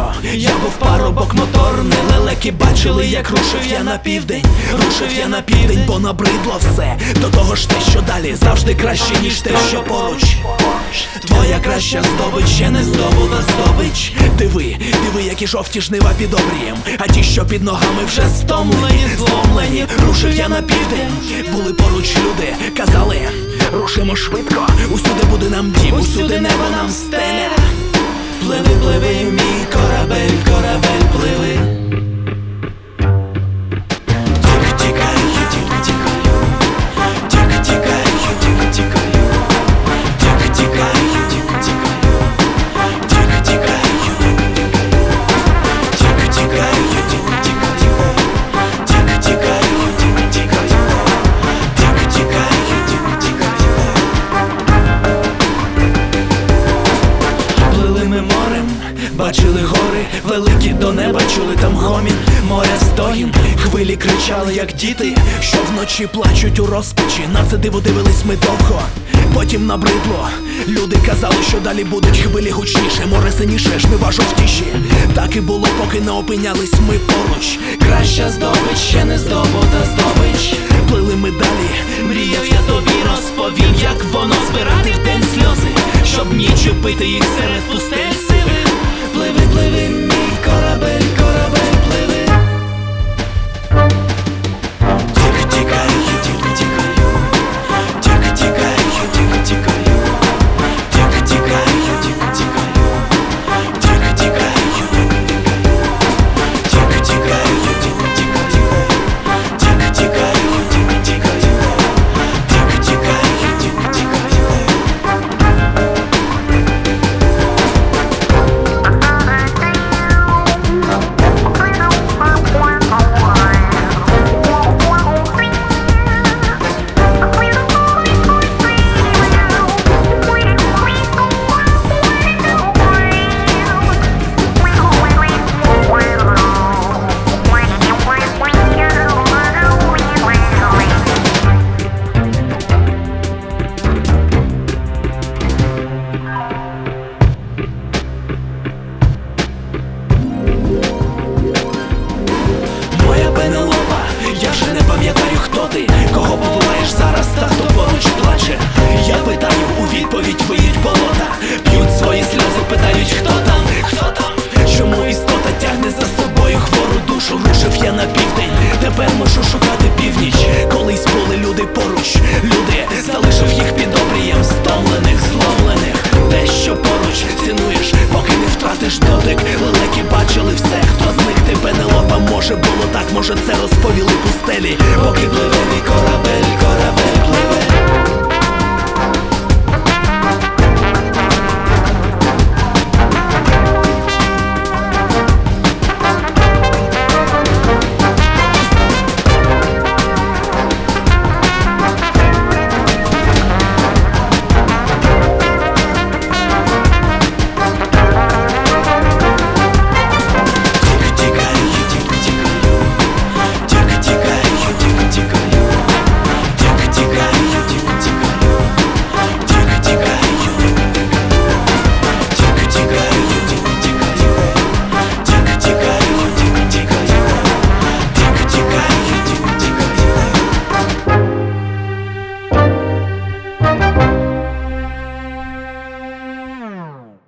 я був парубок моторний. Лелеки бачили, як рушив я на південь. Рушив я на південь, бо набридло все. До того ж те, що далі завжди краще, ніж те, що поруч. Твоя краща здобич ще не здобута здобич. Диви, які жовті жнива під обрієм, а ті, що під ногами вже зломлені. Рушив я на південь, були поруч люди, казали, рушимо швидко, усюди буде нам дім, усюди небо нам стеля. Пливи, пливи, мій корабель, корабель, пливи. Бачили гори, великі до неба, чули там гомін, моря стогін. Хвилі кричали, як діти, що вночі плачуть у розпачі. На це диво дивились ми довго, потім набридло. Люди казали, що далі будуть хвилі гучніше, море синіше, жнива жовтіші. Так і було, поки не опинялись ми поруч. Краща здобич, ще не здобута здобич. Плили ми далі, мріяв я тобі розповім, як воно збирати вдень сльози, щоб ніч пити їх серед пустель сивих. Пливи, пливи, мій корабель, корабель, пливи. Тікаю, тільки тікаю. Тікаю, тільки тікаю. Тікаю, тільки тікаю. Тікаю, тікаю, тільки тікаю. Тікаю, тільки тікаю. Тікаю, тільки тікаю. Я вже не пам'ятаю, хто ти, кого побуваєш зараз, та хто поруч плаче. Я питаю, у відповідь виють болота, п'ють свої сльози, питають, хто там, хто там. Чому істота тягне за собою хвору душу? Рушив я на південь, тепер мушу шукати північ. Колись були люди поруч, люди, залишив їх під обрієм, стомлених, зломлених. Те, що поруч цінуєш, поки не втратиш дотик. Лелеки бачили все, хто з них ти Пенелопа. Може було так, може це розповіли пустелі.